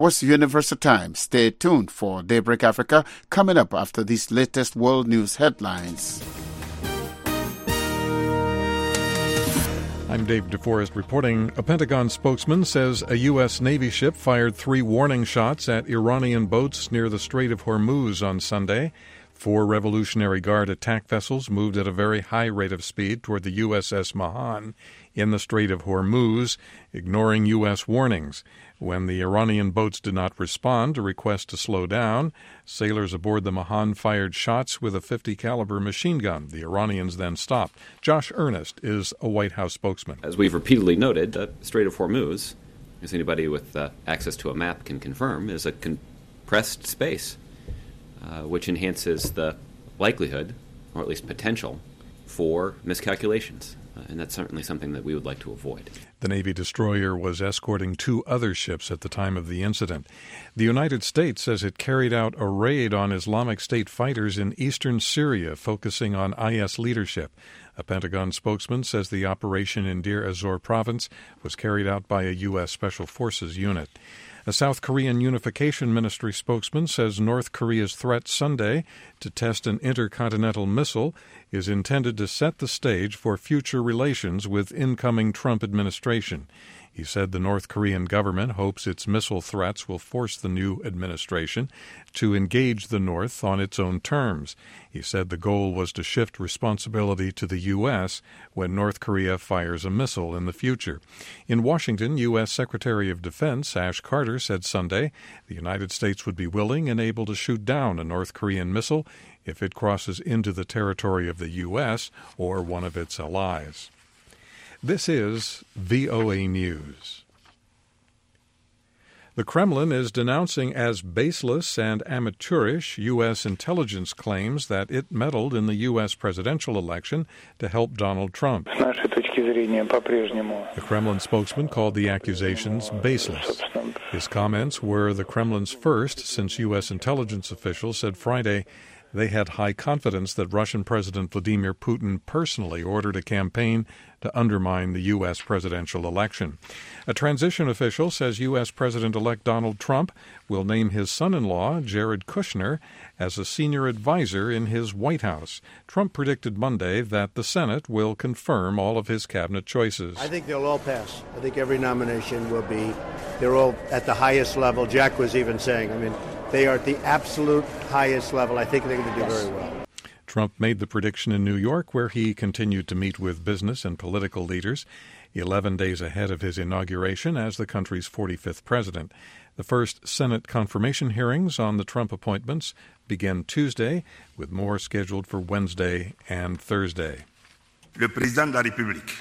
was Universal Time. Stay tuned for Daybreak Africa coming up after these latest world news headlines. I'm Dave DeForest reporting. A Pentagon spokesman says a U.S. Navy ship fired 3 warning shots at Iranian boats near the Strait of Hormuz on Sunday. 4 Revolutionary Guard attack vessels moved at a very high rate of speed toward the USS Mahan in the Strait of Hormuz, ignoring U.S. warnings. When the Iranian boats did not respond to requests to slow down, sailors aboard the Mahan fired shots with a .50 caliber machine gun. The Iranians then stopped. Josh Earnest is a White House spokesman. As we've repeatedly noted, the Strait of Hormuz, as anybody with access to a map can confirm, is a compressed space, which enhances the likelihood, or at least potential, for miscalculations. And that's certainly something that we would like to avoid. The Navy destroyer was escorting 2 other ships at the time of the incident. The United States says it carried out a raid on Islamic State fighters in eastern Syria, focusing on IS leadership. A Pentagon spokesman says the operation in Deir ez-Zor province was carried out by a U.S. Special Forces unit. A South Korean Unification Ministry spokesman says North Korea's threat Sunday to test an intercontinental missile is intended to set the stage for future relations with incoming Trump administration. He said the North Korean government hopes its missile threats will force the new administration to engage the North on its own terms. He said the goal was to shift responsibility to the U.S. when North Korea fires a missile in the future. In Washington, U.S. Secretary of Defense Ash Carter said Sunday the United States would be willing and able to shoot down a North Korean missile if it crosses into the territory of the U.S. or one of its allies. This is VOA News. The Kremlin is denouncing as baseless and amateurish U.S. intelligence claims that it meddled in the U.S. presidential election to help Donald Trump. The Kremlin spokesman called the accusations baseless. His comments were the Kremlin's first since U.S. intelligence officials said Friday they had high confidence that Russian President Vladimir Putin personally ordered a campaign to undermine the U.S. presidential election. A transition official says U.S. President-elect Donald Trump will name his son-in-law, Jared Kushner, as a senior advisor in his White House. Trump predicted Monday that the Senate will confirm all of his cabinet choices. I think they'll all pass. I think every nomination will be, they're all at the highest level. Jack was even saying, they are at the absolute highest level. I think they're going to do very well. Trump made the prediction in New York, where he continued to meet with business and political leaders 11 days ahead of his inauguration as the country's 45th president. The first Senate confirmation hearings on the Trump appointments begin Tuesday, with more scheduled for Wednesday and Thursday. Le président de la République.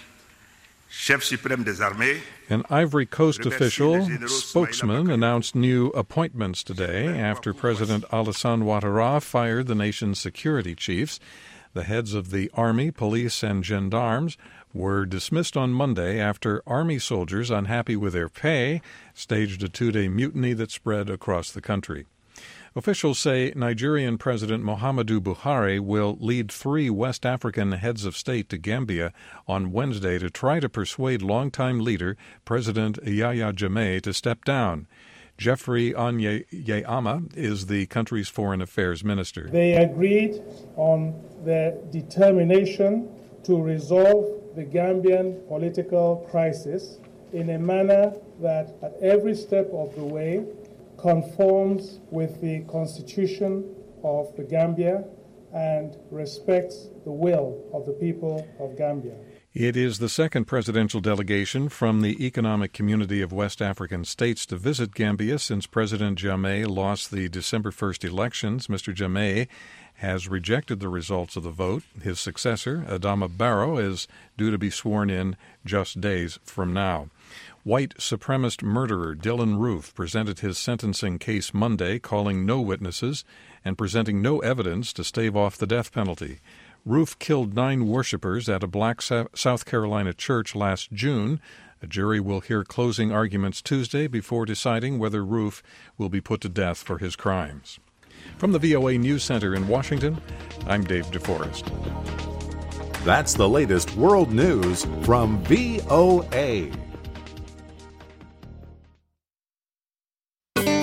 Chef suprême des armées. An Ivory Coast official spokesman announced new appointments today after President Alassane Ouattara fired the nation's security chiefs. The heads of the army, police, and gendarmes were dismissed on Monday after army soldiers, unhappy with their pay, staged a 2-day mutiny that spread across the country. Officials say Nigerian President Muhammadu Buhari will lead 3 West African heads of state to Gambia on Wednesday to try to persuade longtime leader President Yahya Jammeh to step down. Jeffrey Onyeyama is the country's foreign affairs minister. They agreed on their determination to resolve the Gambian political crisis in a manner that at every step of the way conforms with the Constitution of the Gambia and respects the will of the people of Gambia. It is the second presidential delegation from the Economic Community of West African States to visit Gambia since President Jammeh lost the December 1st elections. Mr. Jammeh has rejected the results of the vote. His successor, Adama Barrow, is due to be sworn in just days from now. White supremacist murderer Dylan Roof presented his sentencing case Monday, calling no witnesses and presenting no evidence to stave off the death penalty. Roof killed 9 worshippers at a black South Carolina church last June. A jury will hear closing arguments Tuesday before deciding whether Roof will be put to death for his crimes. From the VOA News Center in Washington, I'm Dave DeForest. That's the latest world news from VOA.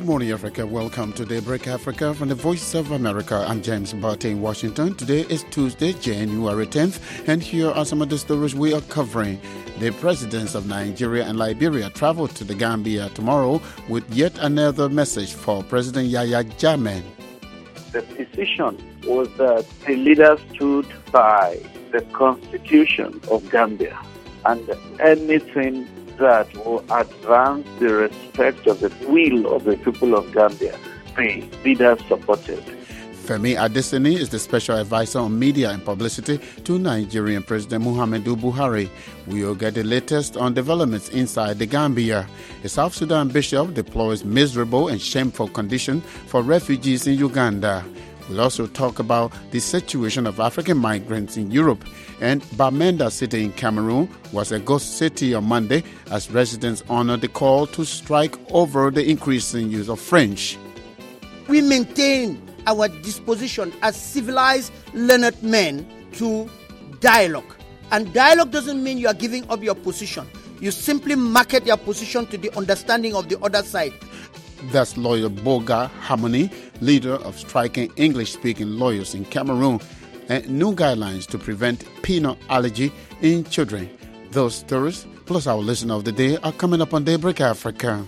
morning, Africa. Welcome to Daybreak Africa from the Voice of America. I'm James Barty in Washington. Today is Tuesday, January 10th, and here are some of the stories we are covering. The presidents of Nigeria and Liberia travel to the Gambia tomorrow with yet another message for President Yahya Jammeh. The decision was that the leaders stood by the constitution of Gambia, and anything that will advance the respect of the will of the people of Gambia, the leaders supported. Femi Adesina is the special advisor on media and publicity to Nigerian President Muhammadu Buhari. We will get the latest on developments inside the Gambia. The South Sudan bishop deploys miserable and shameful conditions for refugees in Uganda. We'll also talk about the situation of African migrants in Europe. And Bamenda City in Cameroon was a ghost city on Monday as residents honored the call to strike over the increasing use of French. We maintain our disposition as civilized, learned men to dialogue. And dialogue doesn't mean you are giving up your position. You simply market your position to the understanding of the other side. That's lawyer Boga Harmony, leader of striking English-speaking lawyers in Cameroon, and new guidelines to prevent peanut allergy in children. Those stories, plus our listener of the day, are coming up on Daybreak Africa.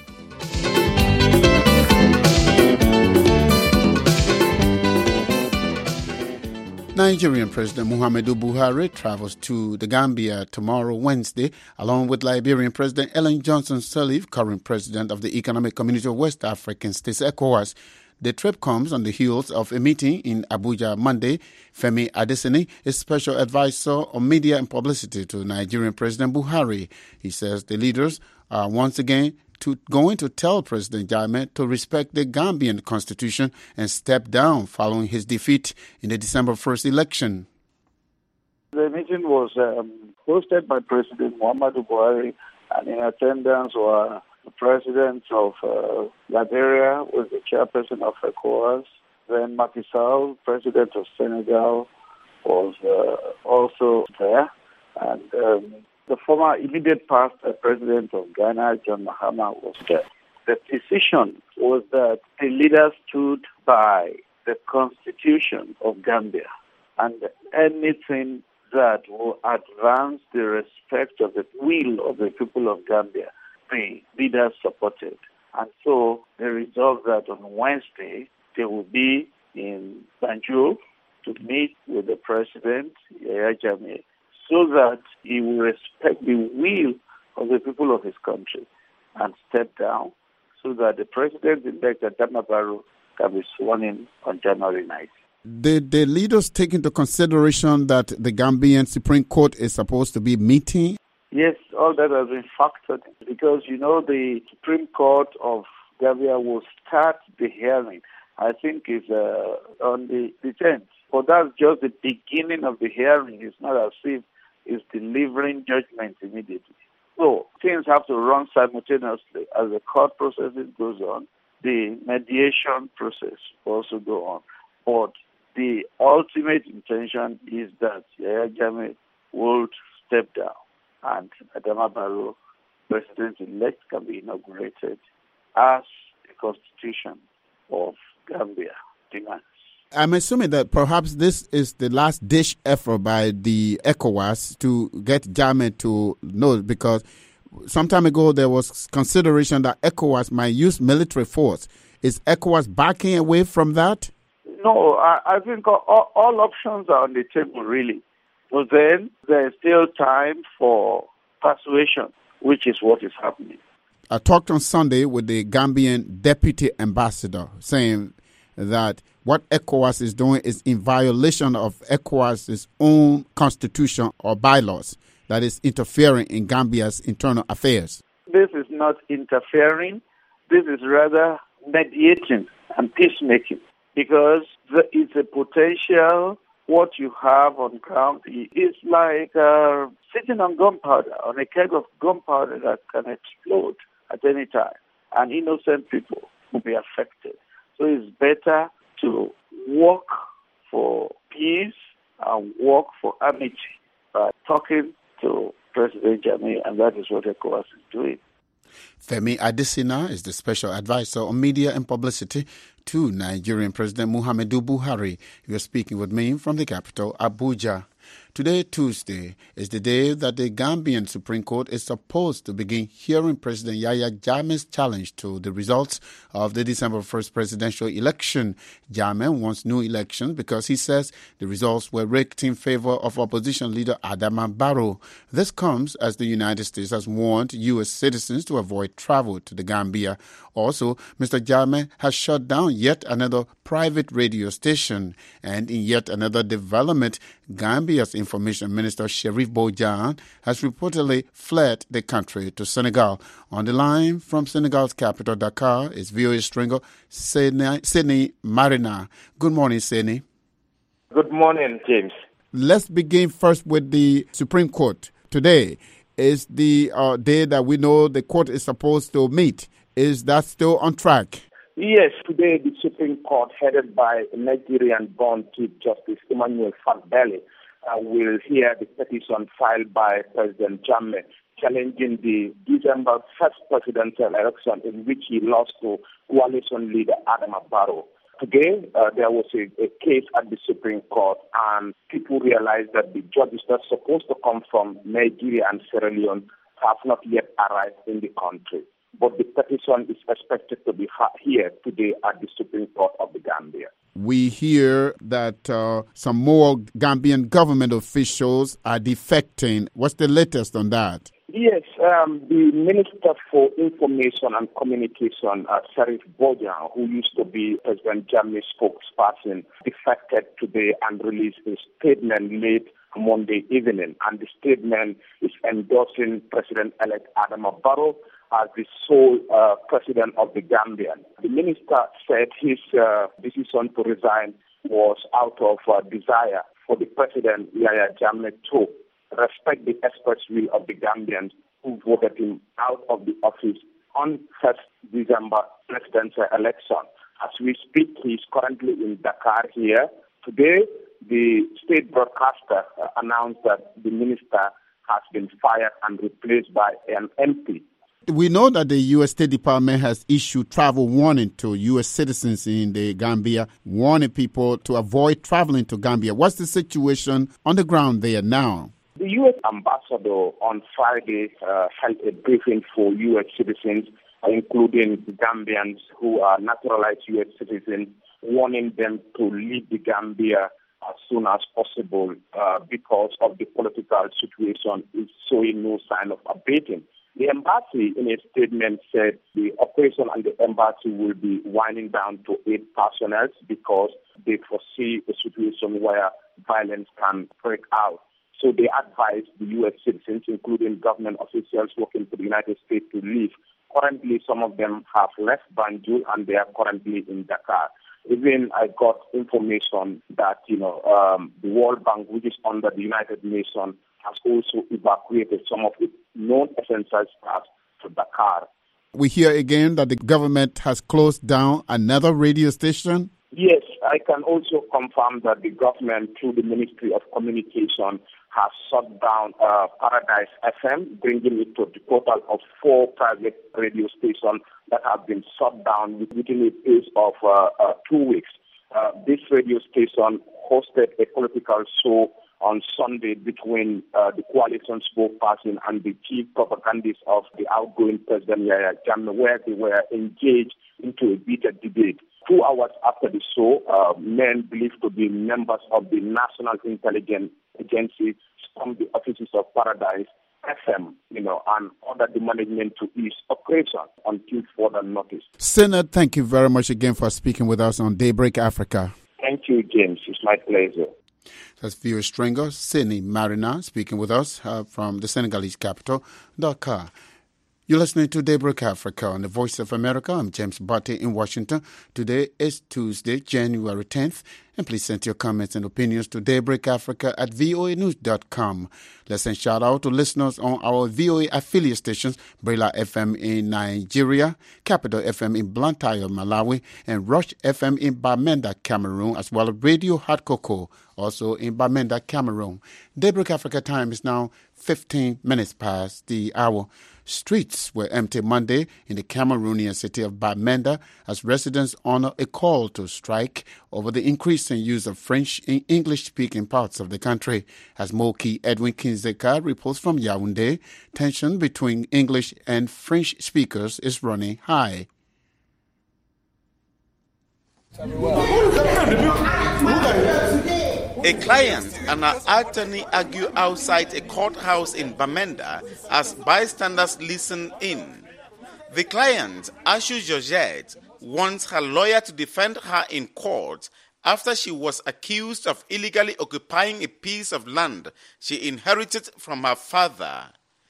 Nigerian President Muhammadu Buhari travels to the Gambia tomorrow, Wednesday, along with Liberian President Ellen Johnson Sirleaf, current president of the Economic Community of West African States, ECOWAS. The trip comes on the heels of a meeting in Abuja Monday. Femi Adesina is special advisor on media and publicity to Nigerian President Buhari. He says the leaders are once again going to tell President Jammeh to respect the Gambian constitution and step down following his defeat in the December 1st election. The meeting was hosted by President Muhammadu Buhari, and in attendance were the president of Liberia, was the chairperson of ECOWAS, then Macky Sall, president of Senegal, was also there, and the former immediate past president of Ghana, John Mahama, was there. The decision was that the leaders stood by the constitution of Gambia, and anything that will advance the respect of the will of the people of Gambia, the leaders supported. And so they resolved that on Wednesday they will be in Banjul to meet with the president, Yahya Jammeh, so that he will respect the will of the people of his country and step down so that the president-elect Adama Barrow can be sworn in on January 9th. Did the leaders take into consideration that the Gambian Supreme Court is supposed to be meeting? Yes, all that has been factored in because, the Supreme Court of Gambia will start the hearing. I think it's on the 10th. But that's just the beginning of the hearing. It's not as if it's delivering judgment immediately. So things have to run simultaneously as the court process goes on. The mediation process also go on. But the ultimate intention is that Yahya Jammeh will step down and Adama Barrow, president-elect, can be inaugurated as the constitution of Gambia demands. I'm assuming that perhaps this is the last-ditch effort by the ECOWAS to get Jammeh to know, because some time ago there was consideration that ECOWAS might use military force. Is ECOWAS backing away from that? No, I think all options are on the table, really. But then there's still time for persuasion, which is what is happening. I talked on Sunday with the Gambian deputy ambassador saying that what ECOWAS is doing is in violation of ECOWAS's own constitution or bylaws, that is interfering in Gambia's internal affairs. This is not interfering. This is rather mediating and peacemaking, because it's a potential. What you have on ground is like sitting on gunpowder, on a keg of gunpowder that can explode at any time, and innocent people will be affected. So it's better to work for peace and work for amity by talking to President Jammeh, and that is what ECOWAS is doing. Femi Adesina is the special advisor on media and publicity to Nigerian President Muhammadu Buhari. You are speaking with me from the capital, Abuja. Today, Tuesday, is the day that the Gambian Supreme Court is supposed to begin hearing President Yahya Jammeh's challenge to the results of the December 1st presidential election. Jammeh wants new elections because he says the results were rigged in favor of opposition leader Adama Barrow. This comes as the United States has warned U.S. citizens to avoid travel to the Gambia. Also, Mr. Jammeh has shut down yet another private radio station. And in yet another development, Gambia's Information Minister Sherif Bojang has reportedly fled the country to Senegal. On the line from Senegal's capital, Dakar, is VOA stringer Seni Marina. Good morning, Seni. Good morning, James. Let's begin first with the Supreme Court. Today is the day that we know the court is supposed to meet. Is that still on track? Yes, today the Supreme Court, headed by Nigerian-born Chief Justice Emmanuel Fagdeli, will hear the petition filed by President Jammeh challenging the December 1st presidential election in which he lost to coalition leader Adama Barrow. Today, there was a case at the Supreme Court, and people realized that the judges that are supposed to come from Nigeria and Sierra Leone have not yet arrived in the country. But the petition is expected to be here today at the Supreme Court of the Gambia. We hear that some more Gambian government officials are defecting. What's the latest on that? Yes, the Minister for Information and Communication, Sherif Bojang, who used to be President Jammeh's spokesperson, defected today and released a statement late Monday evening. And the statement is endorsing President-elect Adama Barrow as the sole president of the Gambia. The minister said his decision to resign was out of desire for the president, Yahya Jammeh, to respect the express will of the Gambians who voted him out of the office on 1st December presidential election. As we speak, he is currently in Dakar here. Today, the state broadcaster announced that the minister has been fired and replaced by an MP. We know that the U.S. State Department has issued travel warning to U.S. citizens in the Gambia, warning people to avoid traveling to Gambia. What's the situation on the ground there now? The U.S. ambassador on Friday held a briefing for U.S. citizens, including Gambians who are naturalized U.S. citizens, warning them to leave the Gambia as soon as possible because of the political situation is showing no sign of abating. The embassy, in a statement, said the operation and the embassy will be winding down to 8 personnel because they foresee a situation where violence can break out. So they advised the U.S. citizens, including government officials working for the United States, to leave. Currently, some of them have left Banjul and they are currently in Dakar. Even I got information that, the World Bank, which is under the United Nations, has also evacuated some of the non-essential staff to Dakar. We hear again that the government has closed down another radio station. Yes, I can also confirm that the government, through the Ministry of Communication, has shut down Paradise FM, bringing it to the total of 4 private radio stations that have been shut down within a pace of 2 weeks. This radio station hosted a political show on Sunday between the coalition spokesperson and the chief propagandist of the outgoing President Yahya Jammeh, where they were engaged into a heated debate. 2 hours after the show, men believed to be members of the National Intelligence Agency stormed the offices of Paradise FM, and ordered the management to ease operation until further notice. Senator, thank you very much again for speaking with us on Daybreak Africa. Thank you, James. It's my pleasure. That's VOA stringer Seni Marina speaking with us from the Senegalese capital, Dakar. You're listening to Daybreak Africa on the Voice of America. I'm James Barty in Washington. Today is Tuesday, January 10th, And please send your comments and opinions to daybreakafrica@voanews.com. Let's send shout out to listeners on our VOA affiliate stations, Brela FM in Nigeria, Capital FM in Blantyre, Malawi, and Rush FM in Bamenda, Cameroon, as well as Radio Hot Cocoa, also in Bamenda, Cameroon. Daybreak Africa time is now 15 minutes past the hour. Streets were empty Monday in the Cameroonian city of Bamenda as residents honor a call to strike over the increasing use of French in English-speaking parts of the country. As Moki Edwin Kinzeka reports from Yaoundé, tension between English and French speakers is running high. A client and an attorney argue outside a courthouse in Bamenda as bystanders listen in. The client, Ashu Georgette, wants her lawyer to defend her in court after she was accused of illegally occupying a piece of land she inherited from her father.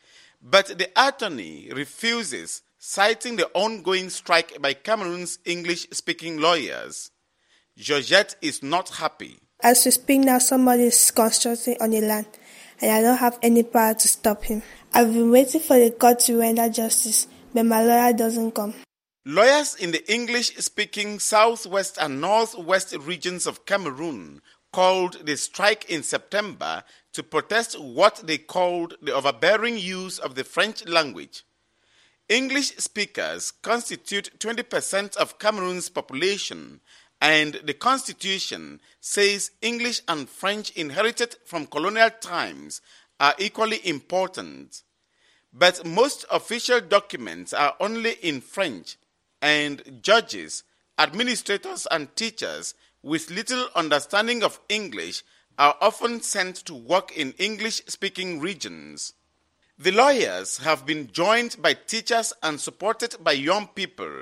But the attorney refuses, citing the ongoing strike by Cameroon's English-speaking lawyers. Georgette is not happy. As we speak now, somebody is constructing on the land, and I don't have any power to stop him. I've been waiting for the court to render justice, but my lawyer doesn't come. Lawyers in the English-speaking southwest and northwest regions of Cameroon called the strike in September to protest what they called the overbearing use of the French language. English speakers constitute 20% of Cameroon's population, and the Constitution says English and French inherited from colonial times are equally important. But most official documents are only in French, and judges, administrators, and teachers with little understanding of English are often sent to work in English-speaking regions. The lawyers have been joined by teachers and supported by young people.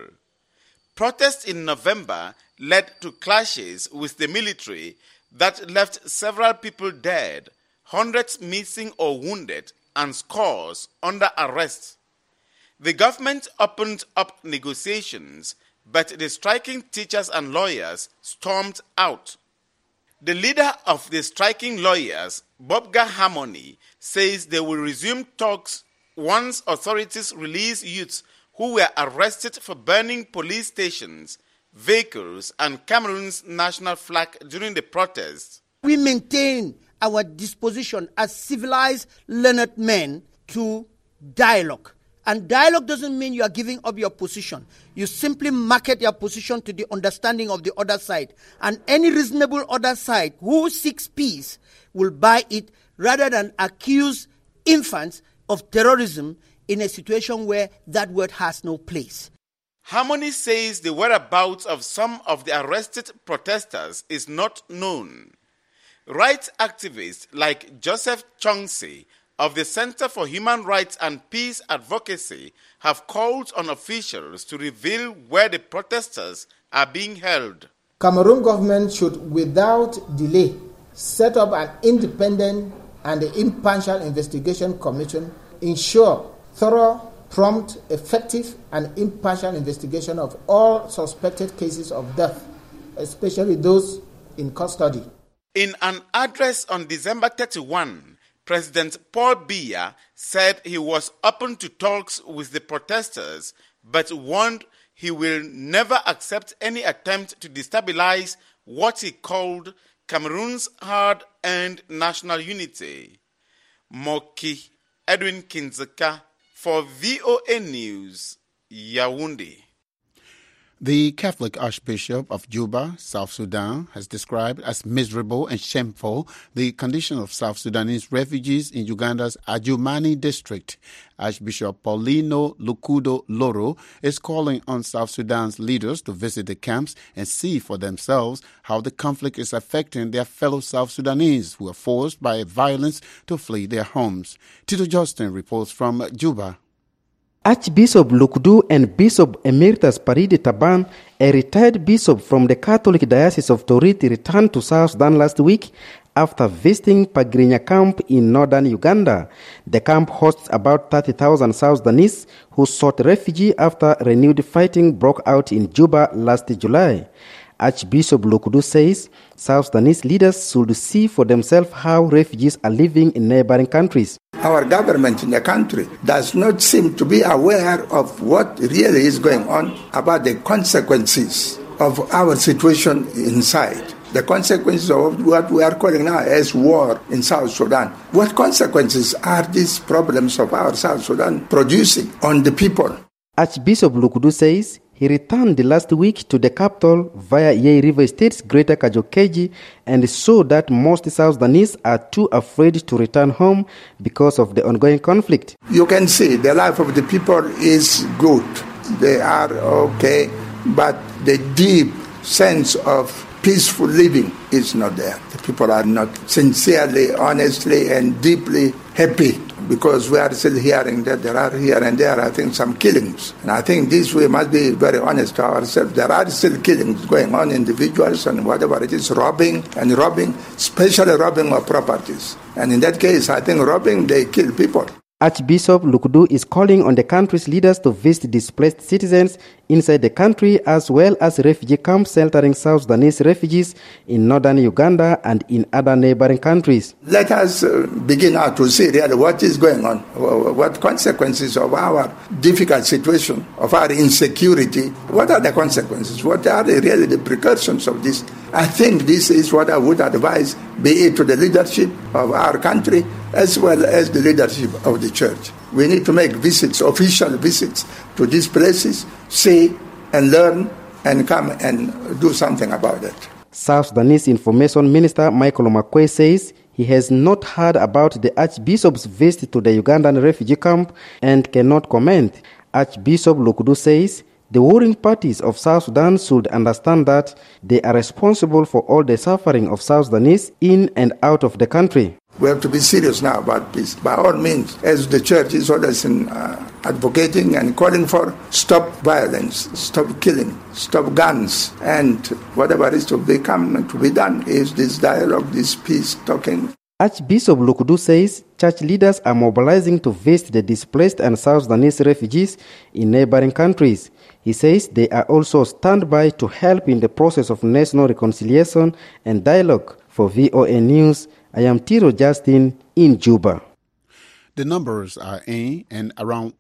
Protests in November led to clashes with the military that left several people dead, hundreds missing or wounded, and scores under arrest. The government opened up negotiations, but the striking teachers and lawyers stormed out. The leader of the striking lawyers, Bobga Harmony, says they will resume talks once authorities release youths who were arrested for burning police stations, vehicles, and Cameroon's national flag during the protests. We maintain our disposition as civilized, learned men to dialogue. And dialogue doesn't mean you are giving up your position. You simply market your position to the understanding of the other side. And any reasonable other side who seeks peace will buy it rather than accuse infants of terrorism in a situation where that word has no place. Harmony says the whereabouts of some of the arrested protesters is not known. Rights activists like Joseph Chongsi of the Center for Human Rights and Peace Advocacy have called on officials to reveal where the protesters are being held. Cameroon government should, without delay, set up an independent and impartial investigation commission, ensure thorough, prompt, effective, and impartial investigation of all suspected cases of death, especially those in custody. In an address on December 31, President Paul Biya said he was open to talks with the protesters, but warned he will never accept any attempt to destabilize what he called Cameroon's hard-earned national unity. Moki Edwin Kinzeka for VOA News, Yaoundé. The Catholic Archbishop of Juba, South Sudan, has described as miserable and shameful the condition of South Sudanese refugees in Uganda's Adjumani district. Archbishop Paulino Lukudo Loro is calling on South Sudan's leaders to visit the camps and see for themselves how the conflict is affecting their fellow South Sudanese who are forced by violence to flee their homes. Tito Justin reports from Juba. Archbishop Lukudu and Bishop Emeritus Paridi Taban, a retired bishop from the Catholic Diocese of Toriti, returned to South Sudan last week after visiting Pagrinya camp in northern Uganda. The camp hosts about 30,000 South Sudanese who sought refuge after renewed fighting broke out in Juba last July. Archbishop Lokudu says South Sudanese leaders should see for themselves how refugees are living in neighboring countries. Our government in the country does not seem to be aware of what really is going on, about the consequences of our situation inside. The consequences of what we are calling now as war in South Sudan. What consequences are these problems of our South Sudan producing on the people? Archbishop Lokudu says he returned last week to the capital via Yei River State's Greater Kajokeji and saw that most South Sudanese are too afraid to return home because of the ongoing conflict. You can see the life of the people is good. They are okay, but the deep sense of peaceful living is not there. The people are not sincerely, honestly, and deeply happy, because we are still hearing that there are here and there, I think, some killings. And I think this we must be very honest to ourselves. There are still killings going on, individuals and whatever it is, robbing, especially robbing of properties. And in that case, I think robbing, they kill people. Archbishop Lokudu is calling on the country's leaders to visit displaced citizens inside the country, as well as refugee camps sheltering South Sudanese refugees in northern Uganda and in other neighboring countries. Let us begin now to see really what is going on, what consequences of our difficult situation, of our insecurity, what are the consequences, what are really the precautions of this. I think this is what I would advise, be it to the leadership of our country as well as the leadership of the church. We need to make visits, official visits to these places, see and learn and come and do something about it. South Sudanese Information Minister Michael Omakwe says he has not heard about the Archbishop's visit to the Ugandan refugee camp and cannot comment. Archbishop Lokudu says the warring parties of South Sudan should understand that they are responsible for all the suffering of South Sudanese in and out of the country. We have to be serious now about peace. By all means, as the church is always advocating and calling for, stop violence, stop killing, stop guns, and whatever is to be done is this dialogue, this peace talking. Archbishop Lokudu says church leaders are mobilizing to visit the displaced and South Sudanese refugees in neighboring countries. He says they are also standby to help in the process of national reconciliation and dialogue. For VOA News, I am Tiro Justin in Juba. The numbers are in, and around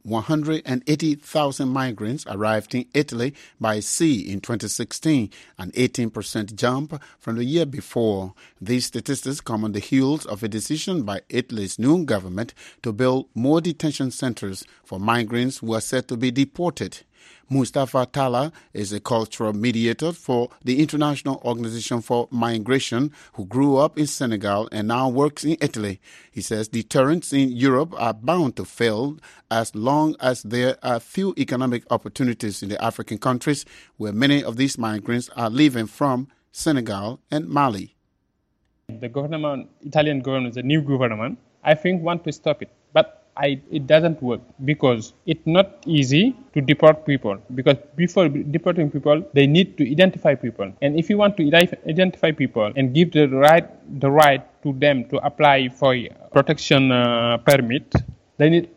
180,000 migrants arrived in Italy by sea in 2016, an 18% jump from the year before. These statistics come on the heels of a decision by Italy's new government to build more detention centers for migrants who are said to be deported. Mustafa Talla is a cultural mediator for the International Organization for Migration, who grew up in Senegal and now works in Italy. He says deterrents in Europe are bound to fail as long as there are few economic opportunities in the African countries where many of these migrants are leaving from, Senegal and Mali. The government, Italian government, the new government, I think want to stop it. But it doesn't work because it's not easy to deport people, because before deporting people, they need to identify people. And if you want to identify people and give the right to them to apply for protection permit, they need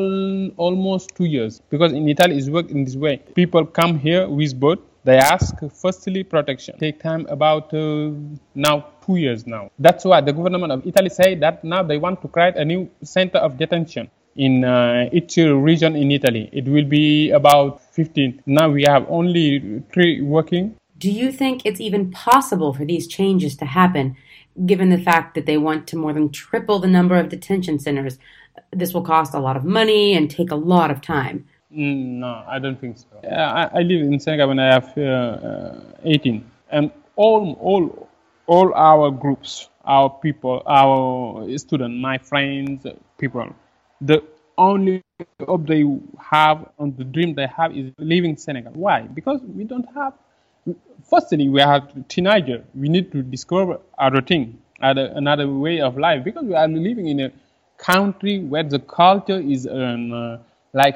almost 2 years, because in Italy it's worked in this way. People come here with boat. They ask firstly protection. Take time about now 2 years now. That's why the government of Italy say that now they want to create a new center of detention in each region in Italy. It will be about 15. Now we have only 3 working. Do you think it's even possible for these changes to happen, given the fact that they want to more than triple the number of detention centers? This will cost a lot of money and take a lot of time. No, I don't think so. I live in Senegal when I have 18, and all our groups, our people, our students, my friends, people, the only hope they have and the dream they have is leaving Senegal. Why? Because we don't have. Firstly, we are teenagers. We need to discover other thing, another way of life, because we are living in a country where the culture is like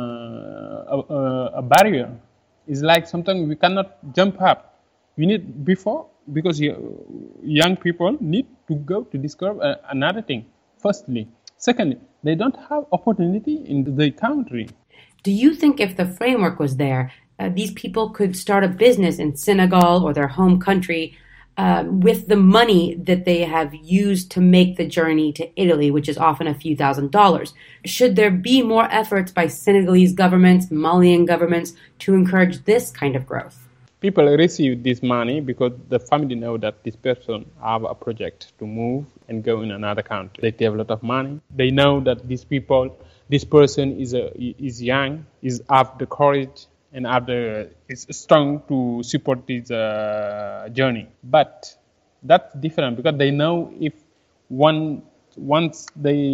a barrier. It's like something we cannot jump up. We need because young people need to go to discover another thing, firstly. Secondly, they don't have opportunity in the country. Do you think if the framework was there, these people could start a business in Senegal or their home country with the money that they have used to make the journey to Italy, which is often a few $1,000s. Should there be more efforts by Senegalese governments, Malian governments to encourage this kind of growth? People receive this money because the family know that this person have a project to move and go in another country. They have a lot of money. They know that this person is young, have the courage, and is strong to support this journey. But that's different because they know if once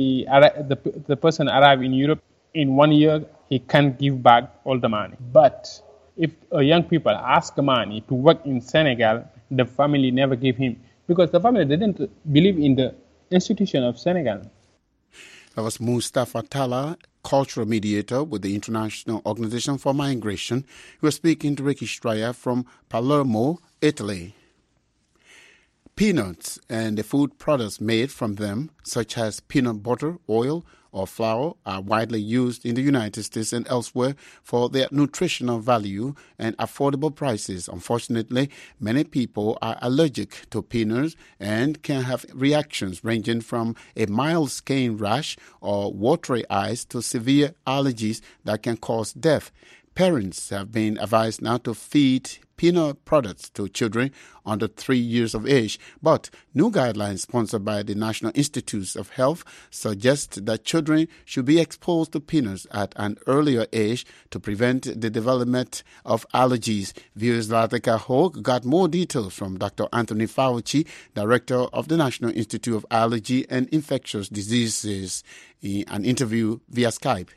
the person arrive in Europe in 1 year, he can give back all the money. But if young people ask money to work in Senegal, the family never give him because the family didn't believe in the institution of Senegal. That was Mustafa Talla, cultural mediator with the International Organization for Migration. He was speaking to Ricky Straya from Palermo, Italy. Peanuts and the food products made from them, such as peanut butter, oil, or flour, are widely used in the United States and elsewhere for their nutritional value and affordable prices. Unfortunately, many people are allergic to peanuts and can have reactions ranging from a mild skin rash or watery eyes to severe allergies that can cause death. Parents have been advised not to feed peanut products to children under 3 years of age, but new guidelines sponsored by the National Institutes of Health suggest that children should be exposed to peanuts at an earlier age to prevent the development of allergies. Viewers Latika Hogue got more details from Dr. Anthony Fauci, Director of the National Institute of Allergy and Infectious Diseases, in an interview via Skype.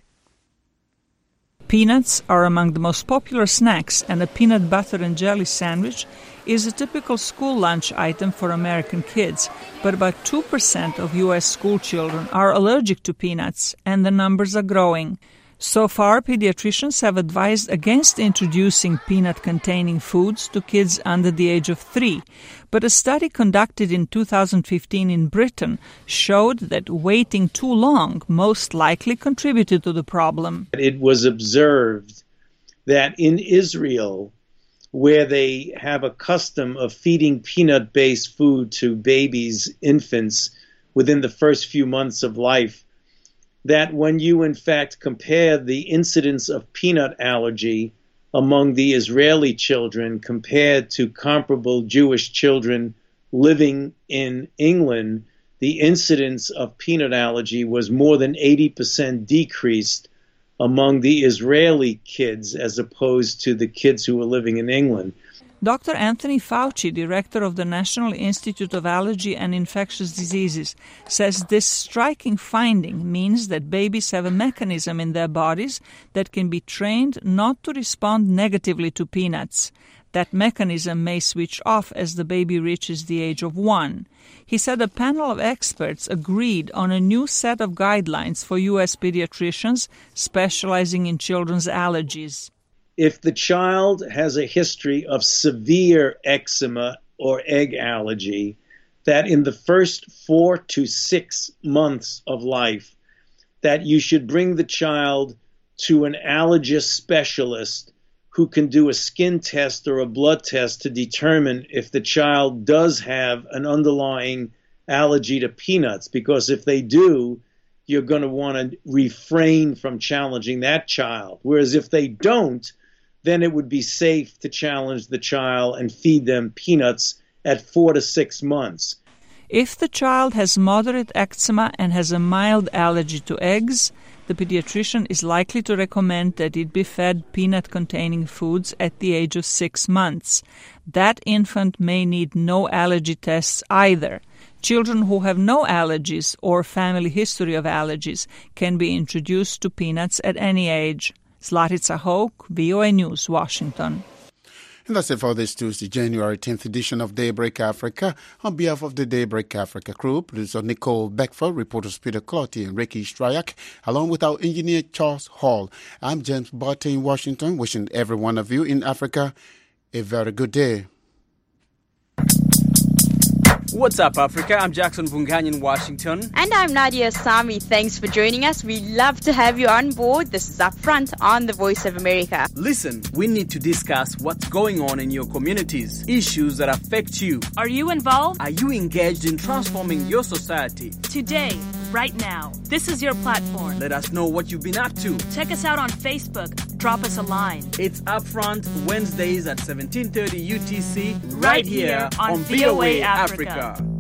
Peanuts are among the most popular snacks, and a peanut butter and jelly sandwich is a typical school lunch item for American kids. But about 2% of U.S. school children are allergic to peanuts, and the numbers are growing. So far, pediatricians have advised against introducing peanut-containing foods to kids under the age of 3. But a study conducted in 2015 in Britain showed that waiting too long most likely contributed to the problem. It was observed that in Israel, where they have a custom of feeding peanut-based food to babies, infants, within the first few months of life, that when you in fact compare the incidence of peanut allergy among the Israeli children compared to comparable Jewish children living in England, the incidence of peanut allergy was more than 80% decreased among the Israeli kids as opposed to the kids who were living in England. Dr. Anthony Fauci, director of the National Institute of Allergy and Infectious Diseases, says this striking finding means that babies have a mechanism in their bodies that can be trained not to respond negatively to peanuts. That mechanism may switch off as the baby reaches the age of 1. He said a panel of experts agreed on a new set of guidelines for U.S. pediatricians specializing in children's allergies. If the child has a history of severe eczema or egg allergy, that in the first 4 to 6 months of life, that you should bring the child to an allergist specialist who can do a skin test or a blood test to determine if the child does have an underlying allergy to peanuts. Because if they do, you're going to want to refrain from challenging that child. Whereas if they don't, then it would be safe to challenge the child and feed them peanuts at 4 to 6 months. If the child has moderate eczema and has a mild allergy to eggs, the pediatrician is likely to recommend that it be fed peanut-containing foods at the age of 6 months. That infant may need no allergy tests either. Children who have no allergies or family history of allergies can be introduced to peanuts at any age. Zlatica Hoke, VOA News, Washington. And that's it for this Tuesday, January 10th edition of Daybreak Africa. On behalf of the Daybreak Africa crew, producer Nicole Beckford, reporters Peter Clotty and Ricky Stryak, along with our engineer Charles Hall. I'm James Barty in Washington, wishing every one of you in Africa a very good day. What's up, Africa? I'm Jackson Vungany in Washington. And I'm Nadia Sami. Thanks for joining us. We love to have you on board. This is Upfront on the Voice of America. Listen, we need to discuss what's going on in your communities, issues that affect you. Are you involved? Are you engaged in transforming your society? Today, right now, this is your platform. Let us know what you've been up to. Check us out on Facebook. Drop us a line. It's Upfront Wednesdays at 17:30 UTC right here on VOA Africa.